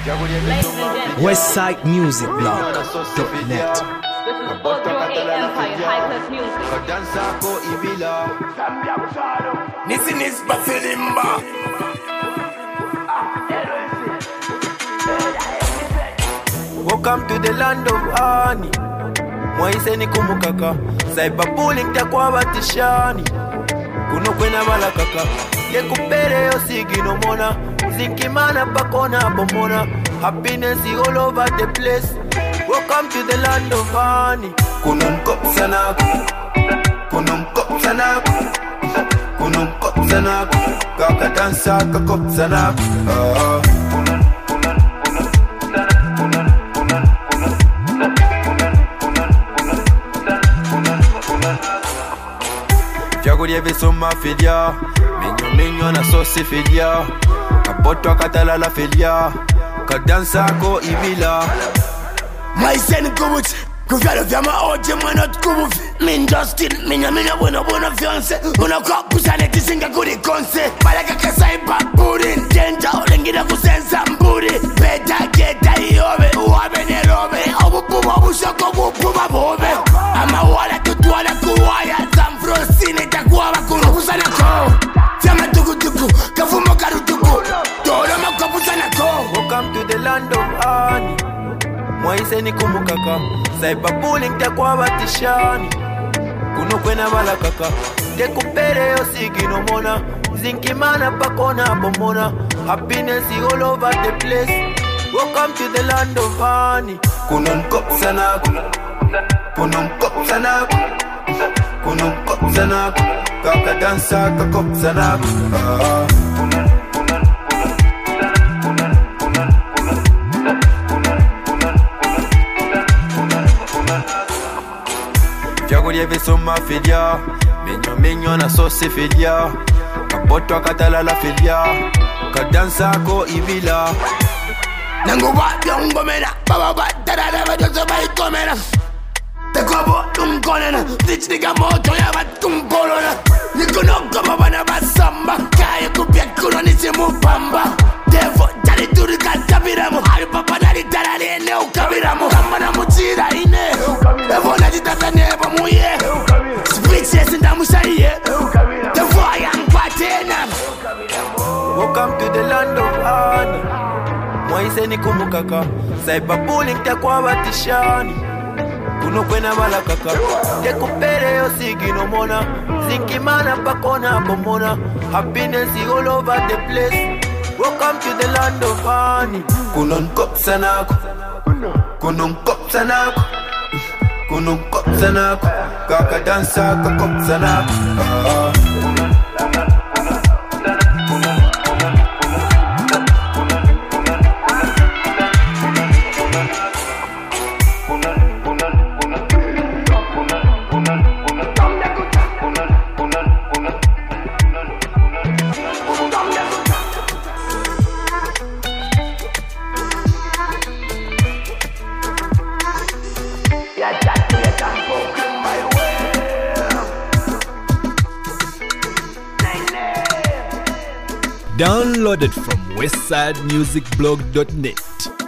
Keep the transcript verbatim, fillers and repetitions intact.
Westside Music Blog dot net. This is Ojo eight Empire, High Class Music. Nisi nispa filimba. Welcome to the land of honey. Mwaise ni kumukaka. Cyberbullying takwa batishani. Kuno kwena balakaka. Yekupere yosigi no mona. Zinkimana pakona bomona. Happiness is all over the place. Welcome to the land of honey. Kunum kop sanak. Kunum kop sanak. Kunum kop sanak. Kaka dansa kakop sanak. Jago lieve soma filia. Minyo minyo na sosi filia. Kaboto akatala la filia. Kadansa ko ibila. Maiseni kubuchi kuvyalo vya maoje mwana tukubufi Min Justin, minya minya buena buena fiance Unakwa pushane kisinga kuri konse Malaka kasai baburi Danger ulengina kusensa mburi Beta geta iove Uwabe nerobe Obubu wabushoko bubu bobe Ama wala tutuala kuwaya Zamfrosine takuwa wakuru Pusana ko Fyama tuku tuku Kafumo karutuku Tolo mako pusana ko Welcome to the land of honey. Mwaise ni kumukaka. Cyberbullying takwa batishani. Kuno kwena balakaka. Tekupere yosigi no mona. Zinkimana pakona bomona. Happiness is all over the place. Welcome to the land of honey. Kunun kop sanak. Kunun kop sanak. Kunun kop sanak. Kaka dansa kakop sanak. Jago lieve soma filia. Minyo minyo na sosi filia. Kaboto akatala la filia. Kadansa ko ibila. Nanguba yongomena Baba batarada bajoso baikomena Tekobo lunkonena Dich niga moto ya batumkolona Nikonoko babana basamba Kaya kupia kuno nisi mupamba Devo jali turi katabiramu Hari papa nari tarari ene ukabiramu Kamba na mutira ine Devo na jitata nebo muye Speechless ndamusha iye Devo ayangwatena Welcome to the land of honey. Mwaise ni kumukaka. Cyberbullying takwa batishani. Kuno kwena balakaka. Tekupere yosigi no mona. Zinkimana pakona bomona. Happiness is all over the place. Welcome to the land of honey. Kunun kop sanak. Kunun kop sanak. Kunun kop sanak. Kaka dansa kakop sanak. Downloaded from westside music blog dot net.